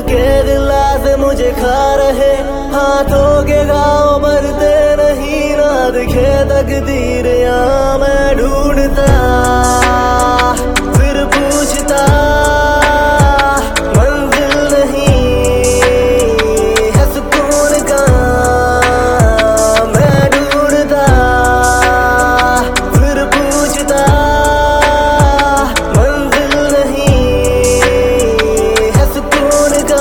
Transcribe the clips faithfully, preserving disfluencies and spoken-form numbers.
के दिला से मुझे खा रहे, हाथों के घाव भरते नहीं ना दिखे तकदीर। यहाँ मैं ढूंढता फिर पूछता, मंजिल नहीं है सुकून का। मैं ढूंढता फिर पूछता, मंजिल नहीं है सुकून का।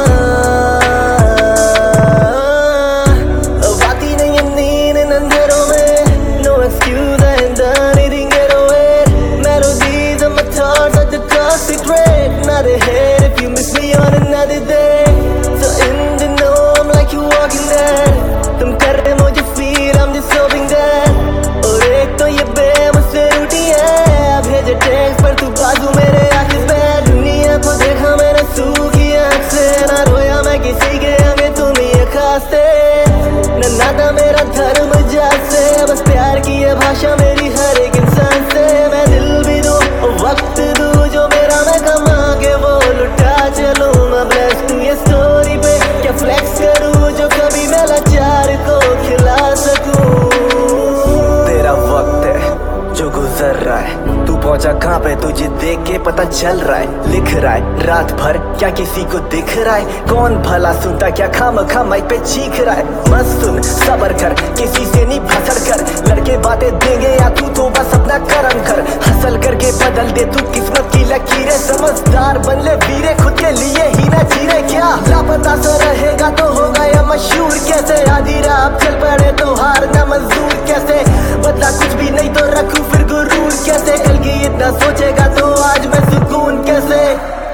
बाती नहीं है नींद इन अंधेरों में, no excuse I ain't done anything get away. Melodies of my thoughts are the toxic red. Now they hate if you miss me on another day. So in the know I'm like you walking dead. तुम कर रहे मुझे feel I'm just hoping that. और एक तो ये बे मुझसे रूठी है, भेजे टेक्स्ट पर तू बाजू मेरे आखिर पे। दुनिया को देखा मैंने सूखी आँख से, ना रोया मैं किसी के आगे तुम ही खास थे। न नाता मेरा धर्म जैसे, बस प्यार की ये भाषा मेरी हर एक इंसान से। मैं दिल भी दूं वक्त दूं, जो मेरा मैं कमा के वो लुटा चलूं। मैं ब्लेस्ड हूँ ये स्टोरी पे, क्या फ्लेक्स करूं जो कभी मैं लाचार को खिला सकूं। तेरा वक्त है जो गुजर रहा है, तू पहुंचा कहाँ पे तुझे देख के पता चल रहा है। लिख रहा है रात भर क्या किसी को दिख रहा है, कौन भला सुनता क्या खाम खा माइक पे चीख रहा है। बस सुन सबर कर, किसी से नहीं फसड़ कर, लड़के बातें देंगे या तू तो बस अपना कर्म कर। हसल करके बदल दे तू किस्मत की लकीरें, समझदार बन ले वीरे, खुद के लिए ही ना जीरे। क्या लापता सा रहेगा तो होगा या मशहूर कैसे, आधी रात चल पड़े तो हारना मंजूर कैसे। बदला कुछ भी नहीं तो रखूं फिर गुरूर कैसे, कल की इतना सोचेगा तो आज मैं सुकून कैसे।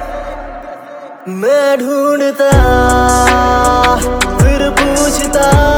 मैं ढूंढता फिर पूछता,